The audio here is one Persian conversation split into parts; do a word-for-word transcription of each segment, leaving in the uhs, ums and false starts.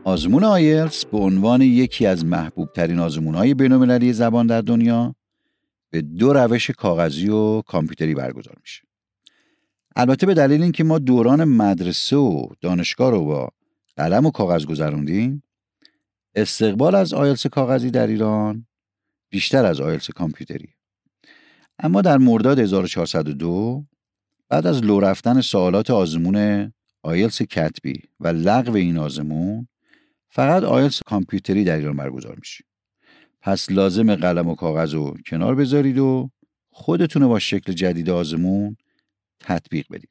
آزمون آیلتس به عنوان یکی از محبوب ترین آزمون‌های بین‌المللی زبان در دنیا به دو روش کاغذی و کامپیوتری برگزار میشه. البته به دلیل اینکه ما دوران مدرسه و دانشگاه رو با قلم و کاغذ گذروندیم، استقبال از آیلتس کاغذی در ایران بیشتر از آیلتس کامپیوتری. اما در مرداد هزار و چهارصد و دو بعد از لو رفتن سوالات آزمون آیلتس کتبی و لغو این آزمون، فقط آیلتس کامپیوتری در ایران برگزار میشه. پس لازم قلم و کاغذ رو کنار بذارید و خودتون رو با شکل جدید آزمون تطبیق بدید.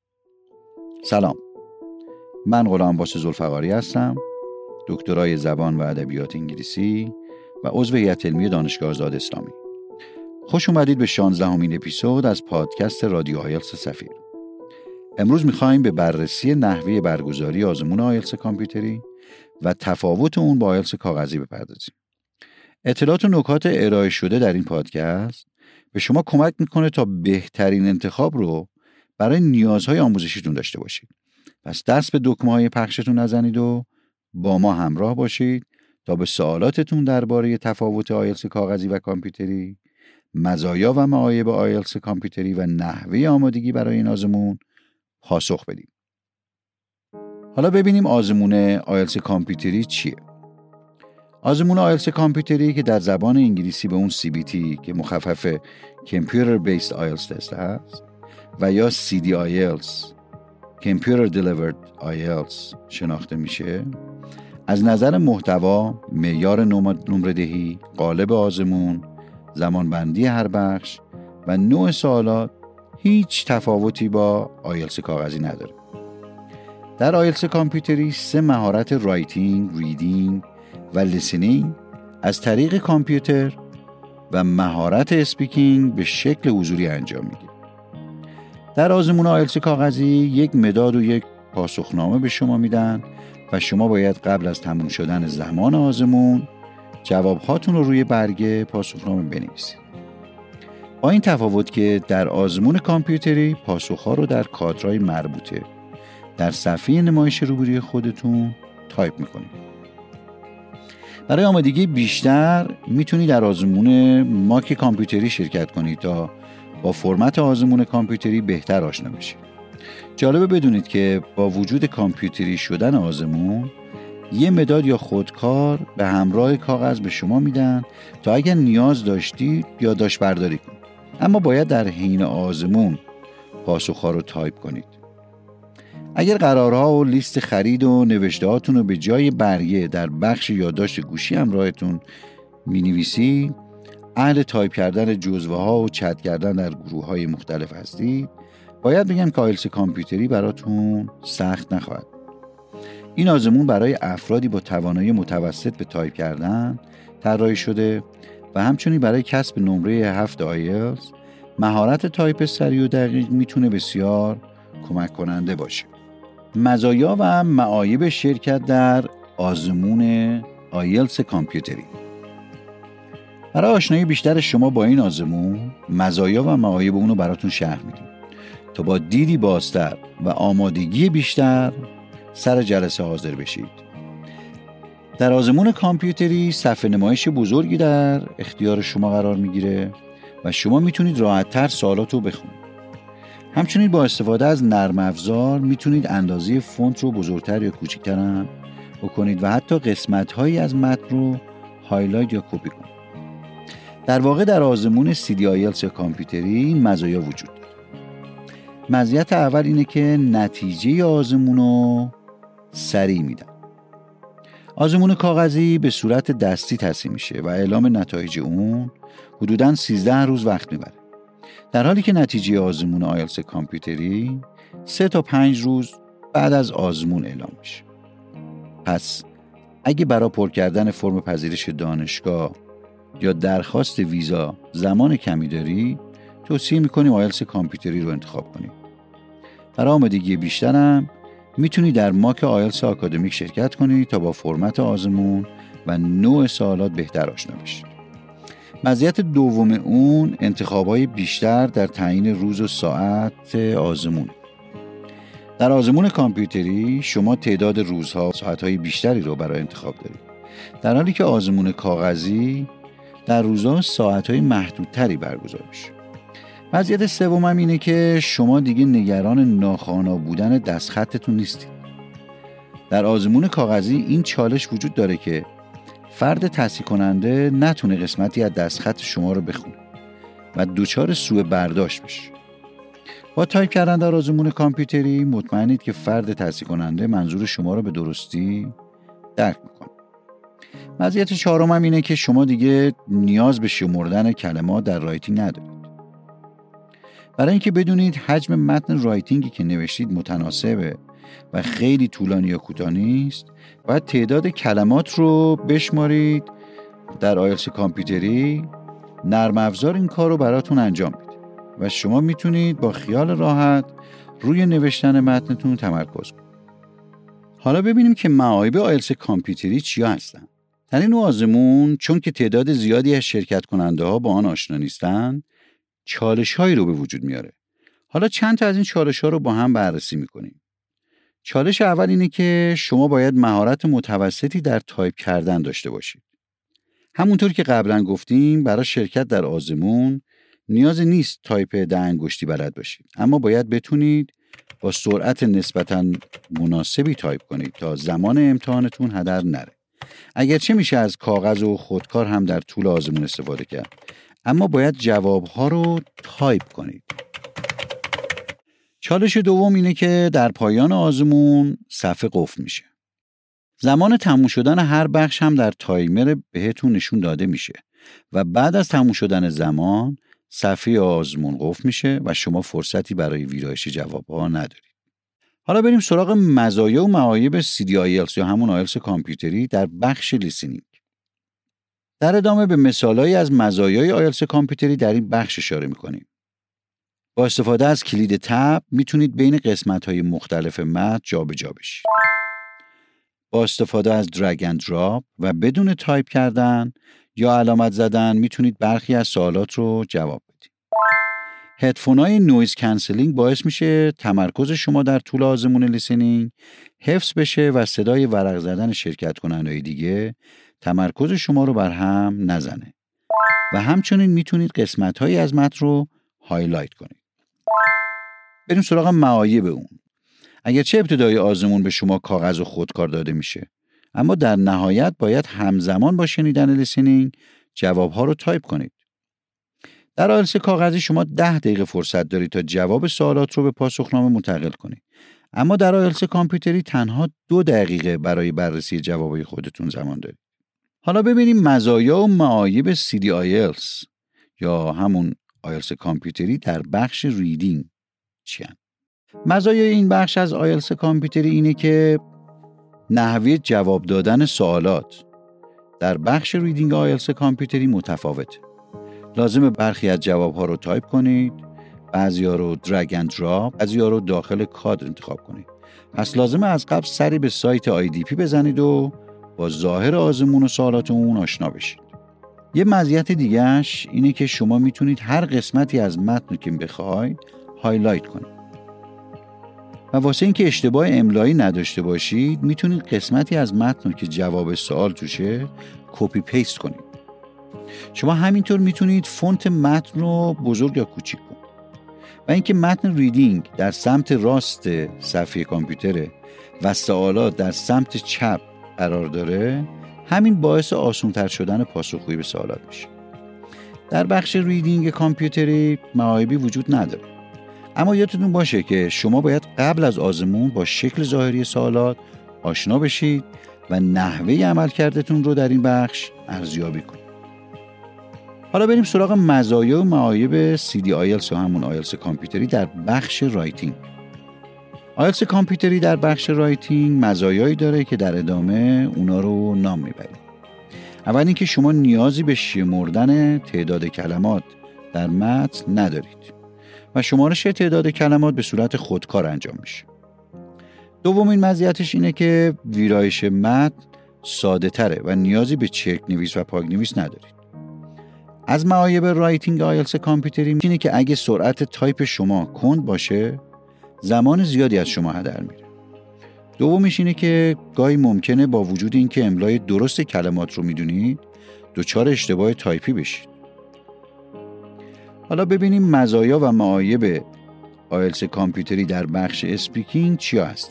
سلام، من غلام عباس ذوالفقاری هستم، دکترای زبان و ادبیات انگلیسی و عضو هیئت علمی دانشگاه آزاد اسلامی. خوش اومدید به شانزدهمین اپیزود از پادکست رادیو آیلتس سفیر. امروز میخوایم به بررسی نحوه برگزاری آزمون آیلتس کامپیوتری و تفاوت اون با آیلتس کاغذی بپردازیم. اطلاعات و نکات ارائه شده در این پادکست به شما کمک میکنه تا بهترین انتخاب رو برای نیازهای آموزشیتون داشته باشید. پس دست به دکمه‌های پخشتون نزنید و با ما همراه باشید تا به سوالاتتون درباره تفاوت آیلتس کاغذی و کامپیوتری، مزایا و معایب آیلتس کامپیوتری و نحوه آمادگی برای این آزمون پاسخ بدیم. حالا ببینیم آزمون آیلتس کامپیوتری چیه. آزمون آیلتس کامپیوتری که در زبان انگلیسی به اون سی بی تی که مخفف Computer Based آیلتس Test هست و یا سی دی آیلتس Computer Delivered آیلتس شناخته میشه، از نظر محتوا، معیار نمره دهی، قالب آزمون، زمانبندی هر بخش و نوع سوالات هیچ تفاوتی با آیلتس کاغذی نداره. در آیلتس کامپیوتری سه مهارت رایتینگ، ریدینگ و لیسنینگ از طریق کامپیوتر و مهارت اسپیکینگ به شکل حضوری انجام میگیره. در آزمون آیلتس کاغذی یک مداد و یک پاسخنامه به شما میدن و شما باید قبل از تموم شدن زمان آزمون جوابهاتون رو روی برگه پاسخنامه بنویسید. با این تفاوت که در آزمون کامپیوتری پاسخها رو در کادرهای مربوطه در صفحه نمایش روبروی خودتون تایپ میکنید. برای آمادگی بیشتر میتونید در آزمون ماک کامپیوتری شرکت کنید تا با فرمت آزمون کامپیوتری بهتر آشنا بشید. جالبه بدونید که با وجود کامپیوتری شدن آزمون، یه مداد یا خودکار به همراه کاغذ به شما میدن تا اگر نیاز داشتید یادداشت برداری کنید. اما باید در حین آزمون پاسخها رو تایپ کنید. اگر قرارها و لیست خرید و نوشتهاتون رو به جای برگه در بخش یادداشت گوشی همراهتون می‌نویسید، اهل تایپ کردن جزوه ها و چت کردن در گروه های مختلف هستید، باید بگم که آیلتس کامپیوتری براتون سخت نخواهد. این آزمون برای افرادی با توانایی متوسط به تایپ کردن طراحی شده و همچنین برای کسب نمره هفت آیلتس مهارت تایپ سریع و دقیق میتونه بسیار کمک کننده باشه. مزایا و معایب شرکت در آزمون آیلتس کامپیوتری. برای آشنایی بیشتر شما با این آزمون، مزایا و معایب اون رو براتون شرح میدیم تا با دیدی بازتر و آمادگی بیشتر سر جلسه حاضر بشید. در آزمون کامپیوتری صفحه نمایش بزرگی در اختیار شما قرار میگیره و شما میتونید راحت‌تر سوالات رو بخونید. همچنین با استفاده از نرم افزار میتونید اندازه فونت رو بزرگتر یا کوچکتر هم بکنید و حتی قسمت‌هایی از متن رو هایلایت یا کپی کنید. در واقع در آزمون سی دی آیلتس یا کامپیوتری این مزایا وجود داره. مزیت اول اینه که نتیجه آزمون رو سریع میدن. آزمون کاغذی به صورت دستی تصحیح میشه و اعلام نتایج اون حدوداً سیزده روز وقت میبره. در حالی که نتیجه آزمون آیلتس کامپیوتری سه تا پنج روز بعد از آزمون اعلام میشه. پس اگه برای پر کردن فرم پذیرش دانشگاه یا درخواست ویزا زمان کمی داری، توصیه میکنیم آیلتس کامپیوتری رو انتخاب کنید. برای آمادگی بیشترم میتونید در ماک آیلتس آکادمیک شرکت کنید تا با فرمت آزمون و نوع سوالات بهتر آشنا بشید. مزیت دوم اون انتخابای بیشتر در تعیین روز و ساعت آزمون. در آزمون کامپیوتری شما تعداد روزها و ساعتهای بیشتری رو برای انتخاب دارید، در حالی که آزمون کاغذی در روزها و ساعتهای محدودتری برگزار میشه. مزیت سوم هم اینه که شما دیگه نگران ناخوانا بودن دستخطتون نیستید. در آزمون کاغذی این چالش وجود داره که فرد تصحیح کننده نتونه قسمتی از دستخط شما رو بخونه و دوچار سوء برداشت بشه. با تایپ کردن در آزمون کامپیوتری مطمئنید که فرد تصحیح کننده منظور شما رو به درستی درک میکنه. مزیت چهارم هم اینه که شما دیگه نیاز به شمردن کلمات در رایتینگ ندارید. برای اینکه بدونید حجم متن رایتینگی که نوشتید متناسبه و خیلی طولانی یا کوتاه نیست، باید تعداد کلمات رو بشمارید. در آیلتس کامپیوتری نرم افزار این کار رو براتون انجام میده و شما میتونید با خیال راحت روی نوشتن متنتون تمرکز کنید. حالا ببینیم که معایب آیلتس کامپیوتری چیا هستن. در این نوع آزمون چون که تعداد زیادی از شرکت کننده ها با آن آشنا نیستن، چالش هایی رو به وجود میاره. حالا چند تا از این چالش ها رو با هم بررسی میکنیم. چالش اول اینه که شما باید مهارت متوسطی در تایپ کردن داشته باشید. همونطور که قبلا گفتیم برای شرکت در آزمون نیاز نیست تایپ ده انگشتی بلد باشید، اما باید بتونید با سرعت نسبتاً مناسبی تایپ کنید تا زمان امتحانتون هدر نره. اگرچه میشه از کاغذ و خودکار هم در طول آزمون استفاده کرد، اما باید جوابها رو تایپ کنید. چالش دوم اینه که در پایان آزمون صفحه قفل میشه. زمان تموم شدن هر بخش هم در تایمر بهتون نشون داده میشه و بعد از تموم شدن زمان صفحه آزمون قفل میشه و شما فرصتی برای ویرایش جوابها ندارید. حالا بریم سراغ مزایا و معایب سی دی آیلتس یا همون آیلتس کامپیوتری در بخش لیسنینگ. در ادامه به مثالایی از مزایای آیلتس کامپیوتری در این بخش اشاره میکنیم. با استفاده از کلید تب میتونید بین قسمت‌های مختلف متن جابجا بشید. با استفاده از درگ اند دراپ و بدون تایپ کردن یا علامت زدن میتونید برخی از سوالات رو جواب بدید. هدفون‌های نویز کنسلینگ باعث میشه تمرکز شما در طول آزمون لیسنینگ حفظ بشه و صدای ورق زدن شرکت کننده‌های دیگه تمرکز شما رو بر هم نزنه. و همچنین میتونید قسمت‌هایی از متن رو هایلایت کنید. بریم سراغ معایب اون. اگرچه ابتدای آزمون به شما کاغذ و خودکار داده میشه، اما در نهایت باید همزمان با شنیدن لیسنینگ جوابها رو تایپ کنید. در آیلتس کاغذی شما ده دقیقه فرصت دارید تا جواب سوالات رو به پاسخنامه منتقل کنید، اما در آیلتس کامپیوتری تنها دو دقیقه برای بررسی جوابای خودتون زمان دارید. حالا ببینیم مزایا و معایب سی دی آیلتس یا همون آیلتس کامپیوتری در بخش ریدینگ چی هستند. مزایای این بخش از آیلتس کامپیوتری اینه که نحوه جواب دادن سوالات در بخش ریدینگ آیلتس کامپیوتری متفاوته. لازمه برخی از جوابها رو تایپ کنید، بعضی‌ها رو درگ اند دراپ، بعضی‌ها رو داخل کادر انتخاب کنید. پس لازمه از قبل سری به سایت آی دی پی بزنید و با ظاهر آزمون و سوالات اون آشنا بشید. یه مزیت دیگه‌اش اینه که شما میتونید هر قسمتی از متن که بخواید هایلایت کنید. و واسه اینکه اشتباه املایی نداشته باشید میتونید قسمتی از متن که جواب سوال توشه کپی پیست کنید. شما همینطور میتونید فونت متن رو بزرگ یا کوچیک کنید. و اینکه متن ریدینگ در سمت راست صفحه کامپیوتره و سوالات در سمت چپ قرار داره، همین باعث آسان‌تر شدن پاسخگویی به سوالات میشه. در بخش ریدینگ کامپیوتری معایبی وجود نداره، اما یادتون باشه که شما باید قبل از آزمون با شکل ظاهری سوالات آشنا بشید و نحوه عملکردتون رو در این بخش ارزیابی کنید. حالا بریم سراغ مزایا و معایب سی دی آیلتس یا همون آیلتس کامپیوتری در بخش رایتینگ. آیلتس کامپیوتری در بخش رایتینگ مزایایی داره که در ادامه اونا رو نام میبریم. اول اینکه شما نیازی به شمردن تعداد کلمات در متن ندارید و شمارش تعداد کلمات به صورت خودکار انجام میشه. دومین مزیتش اینه که ویرایش متن ساده تره و نیازی به چرک نویس و پاک نویس ندارید. از معایب رایتینگ آیلتس کامپیوتری اینه که اگه سرعت تایپ شما کند باشه زمان زیادی از شما هدر میره. دومیش اینه که گاهی ممکنه با وجود اینکه املای درست کلمات رو میدونید دچار اشتباه تایپی بشید. حالا ببینیم مزایا و معایب آیلتس کامپیوتری در بخش اسپیکینگ چیا هستن.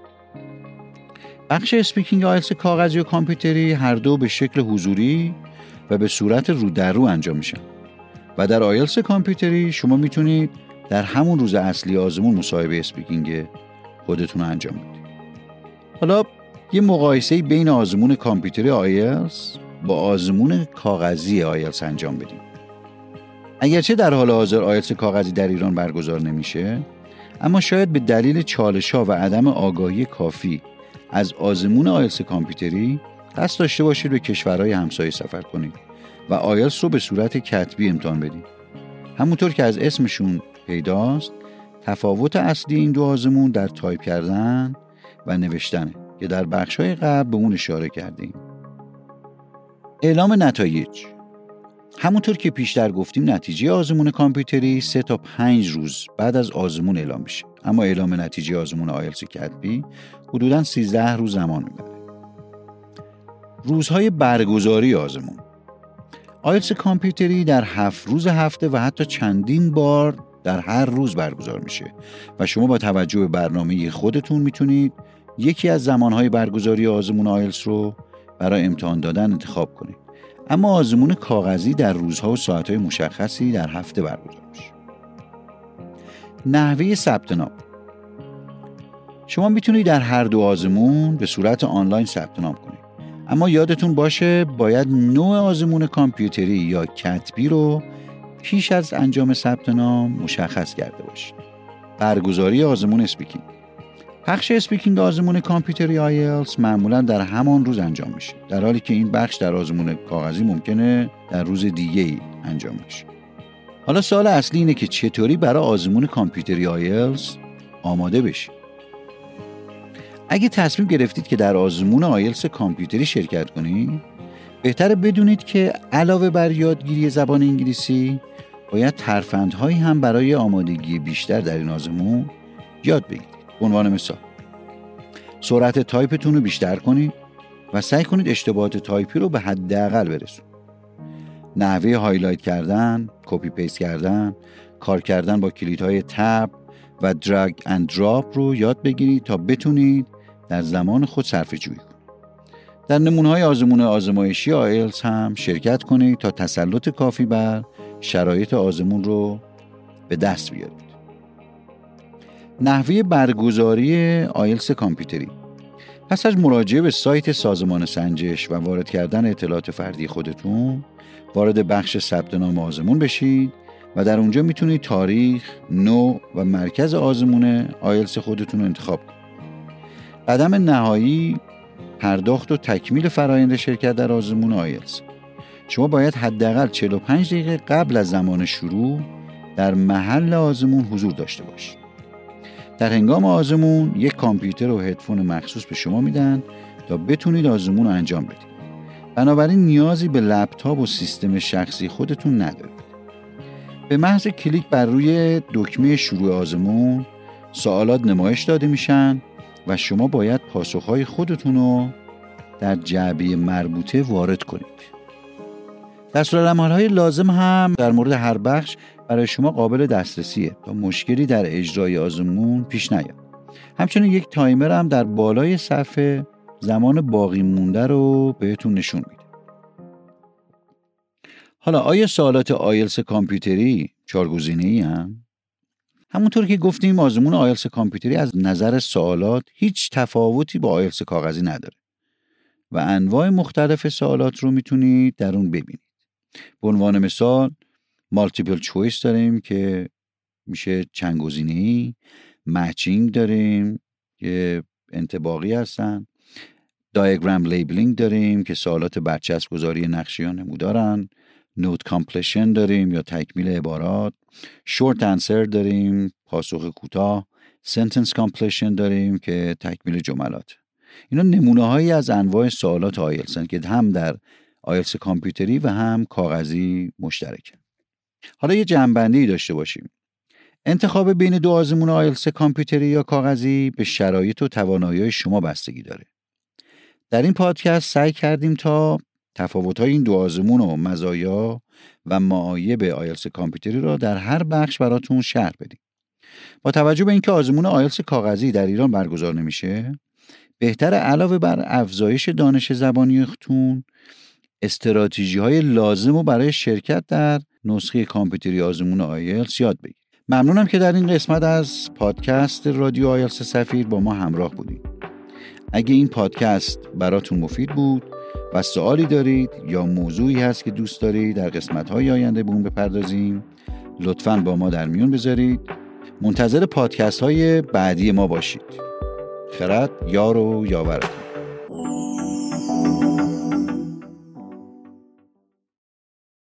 بخش اسپیکینگ آیلتس کاغذی و کامپیوتری هر دو به شکل حضوری و به صورت رو در رو انجام میشن و در آیلتس کامپیوتری شما میتونید در همون روز اصلی آزمون مصاحبه اسپیکینگ خودتون رو انجام بدید. حالا یه مقایسه بین آزمون کامپیوتری آیلتس با آزمون کاغذی آیلتس انجام بدیم. اگرچه در حال حاضر آیلتس کاغذی در ایران برگزار نمیشه، اما شاید به دلیل چالش‌ها و عدم آگاهی کافی از آزمون آیلتس کامپیوتری قصد داشته باشید به کشورهای همسایه سفر کنید و آیلتس رو به صورت کتبی امتحان بدید. همونطور که از اسمشون پیداست، تفاوت اصلی این دو آزمون در تایپ کردن و نوشتنه که در بخش‌های قبل به اون اشاره کردیم. اعلام نتایج. همونطور که پیشتر گفتیم نتیجه آزمون کامپیوتری سه تا پنج روز بعد از آزمون اعلام میشه، اما اعلام نتیجه آزمون آیلتس کتبی حدوداً سیزده روز زمان میبره. روزهای برگزاری آزمون. آیلتس کامپیوتری در هفت روز هفته و حتی چندین بار در هر روز برگزار میشه و شما با توجه به برنامه خودتون میتونید یکی از زمانهای برگزاری آزمون آیلتس رو برای امتحان دادن انتخاب کنید. اما آزمون کاغذی در روزها و ساعتهای مشخصی در هفته برگزار میشه. نحوه ثبت نام. شما میتونید در هر دو آزمون به صورت آنلاین ثبت نام کنید، اما یادتون باشه باید نوع آزمون کامپیوتری یا کتبی رو پیش از انجام ثبت نام مشخص کرده باشید. برگزاری آزمون اسپیکینگ. بخش اسپیکینگ آزمون کامپیوتری آیلتس معمولا در همان روز انجام میشه، در حالی که این بخش در آزمون کاغذی ممکنه در روز دیگه ای انجام بشه. حالا سوال اصلی اینه که چطوری برای آزمون کامپیوتری آیلتس آماده بشید. اگه تصمیم گرفتید که در آزمون آیلتس کامپیوتری شرکت کنید، بهتره بدونید که علاوه بر یادگیری زبان انگلیسی، باید ترفندهایی هم برای آمادگی بیشتر در این آزمون یاد بگیرید. به عنوان مثال، سرعت تایپتون رو بیشتر کنید و سعی کنید اشتباهات تایپی رو به حداقل برسونید. نحوه هایلایت کردن، کپی پیست کردن، کار کردن با کلیدهای تب و درگ اند دراپ رو یاد بگیرید تا بتونید در زمان خود صرفه‌جویی کنید. در نمونه‌های آزمون آزمایشی آیلتس هم شرکت کنید تا تسلط کافی بر شرایط آزمون رو به دست بیارید. نحوه برگزاری آیلتس کامپیوتری. پس از مراجعه به سایت سازمان سنجش و وارد کردن اطلاعات فردی خودتون، وارد بخش ثبت نام آزمون بشید و در اونجا میتونید تاریخ، نوع و مرکز آزمون آیلتس خودتون رو انتخاب کنید. قدم نهایی پرداخت و تکمیل فرآیند شرکت در آزمون آیلتس. شما باید حداقل چهل و پنج دقیقه قبل از زمان شروع در محل آزمون حضور داشته باشید. در هنگام آزمون یک کامپیوتر و هدفون مخصوص به شما میدن تا بتونید آزمون رو انجام بدید. بنابراین نیازی به لپتاپ و سیستم شخصی خودتون ندارید. به محض کلیک بر روی دکمه شروع آزمون، سوالات نمایش داده میشن و شما باید پاسخهای خودتون رو در جعبه مربوطه وارد کنید. دستورالعمل‌های لازم هم در مورد هر بخش برای شما قابل دسترسیه تا مشکلی در اجرای آزمون پیش نیاد. همچنین یک تایمر هم در بالای صفحه زمان باقی مونده رو بهتون نشون میده. حالا آیا سوالات آیلتس کامپیوتری چهارگزینه‌ای هم؟ همونطور که گفتیم آزمون آیلتس کامپیوتری از نظر سوالات هیچ تفاوتی با آیلتس کاغذی نداره و انواع مختلف سوالات رو میتونید در اون ببینید. به عنوان مثال مالتیپل چویس داریم که میشه چند گزینه‌ای، مچینگ داریم که انطباقی هستن، دایاگرام لیبلینگ داریم که سوالات برچسب گذاری نقشی یا نمودارن، نوت کامپلیشن داریم یا تکمیل عبارات، شورت انسر داریم پاسخ کوتاه، سنتنس کامپلیشن داریم که تکمیل جملات. اینا نمونه‌هایی از انواع سوالات آیلتس هستند که هم در آیلتس کامپیوتری و هم کاغذی مشترکه. حالا یه جمع‌بندی داشته باشیم. انتخاب بین دو آزمون آیلتس کامپیوتری یا کاغذی به شرایط و توانایی شما بستگی داره. در این پادکست سعی کردیم تا تفاوت‌های این دو آزمون و مزایا و معایب آیلتس کامپیوتری را در هر بخش براتون شرح بدیم. با توجه به اینکه آزمون آیلتس کاغذی در ایران برگزار نمیشه، بهتر علاوه بر افزایش دانش زبانیتون استراتژی‌های لازم رو برای شرکت در نسخه کامپیوتری آزمون آیلتس یاد بگیرید. ممنونم که در این قسمت از پادکست رادیو آیلتس سفیر با ما همراه بودید. اگه این پادکست براتون مفید بود و سوالی دارید یا موضوعی هست که دوست دارید در قسمت‌های آینده به اون بپردازیم، لطفاً با ما در میون بذارید. منتظر پادکست‌های بعدی ما باشید. خرد یار و یاورتون.